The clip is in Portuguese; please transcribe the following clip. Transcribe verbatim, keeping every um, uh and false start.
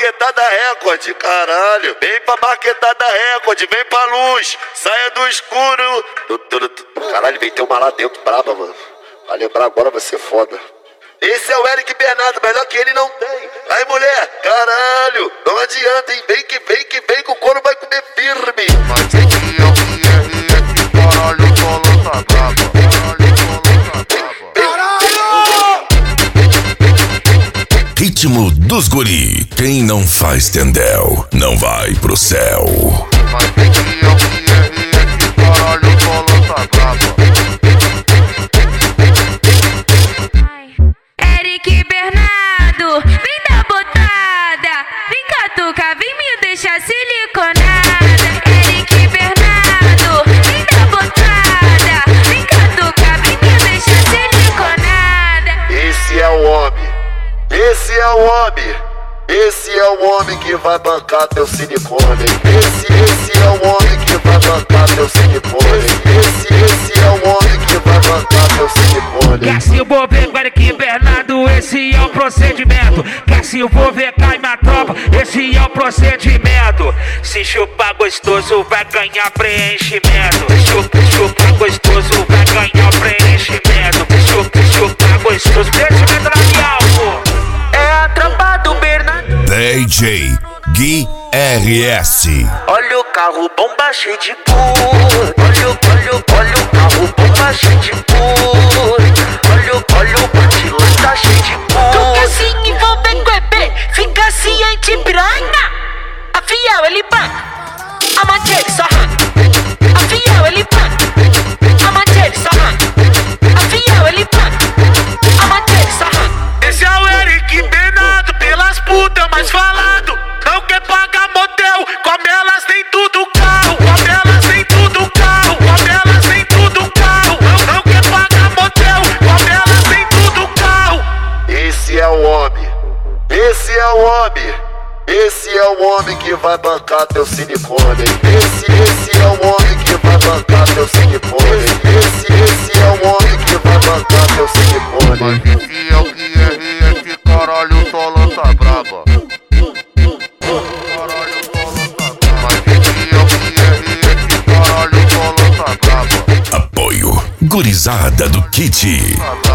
Marquetada Record, caralho. Vem pra Marquetada Record, vem pra luz, saia do escuro. Caralho, vem ter uma lá dentro braba, mano. Vai lembrar agora, vai ser foda. Esse é o Eric Bernardo, melhor que ele não tem. Aí, mulher, caralho, não adianta, hein? Vem que vem que vem que o couro vai comer firme. Mas é que eu vi é caralho, o solo tá brabo. Ritmo dos guri. Quem não faz tendel, não vai pro céu. Mas é que eu vi é caralho, o solo tá brabo. Eric Bernardo, vem dar botada, vem catucar, vem me deixar siliconada. Eric Bernardo, vem dar botada, vem catucar, vem me deixar siliconada. Esse é o homem, esse é o homem, esse é o homem que vai bancar teu silicone. Esse, esse é o homem que vai bancar teu silicone. Esse, esse é o homem que vai bancar teu silicone. Quer se envolver com Eric Bernardo, esse é o procedimento. Quer se envolver, cai na tropa, esse é o procedimento. Se chupar gostoso, vai ganhar preenchimento. Chupa, chupa gostoso, vai ganhar preenchimento. Chupa, chupa gostoso, preenchimento labial, pô. É a tropa do Bernardo. D J Gui R S. Olha o carro bomba cheio de cor. Olha, olha, olha o carro bomba cheio de cor. Olha, olha o bandido tá cheio de cor. Tu quer se envolver com E B? Fica ciente, piranha. A fiel ele banca, a amante ele só arranca. A fiel ele banca, a amante ele só arranca. A fiel ele banca, a amante ele só arranca. Esse é o Eric Bernardo, pelas putas mais falado. Não quer pagar motel, como elas tem tudo carro. Como elas tem tudo carro, como elas tem tudo carro. Não, não quer pagar motel, como elas tem tudo carro. Esse é o homem, esse é o homem, esse é o homem que vai bancar teu silicone. Esse, esse é o homem que vai bancar teu silicone. Esse, esse é o homem que vai bancar teu silicone. Mas é que eu vi é caralho, o solo tá brabo. Caralho, o solo tá brabo. Mas é que eu vi é caralho, o solo tá brabo. Apoio Gurizada do Kit.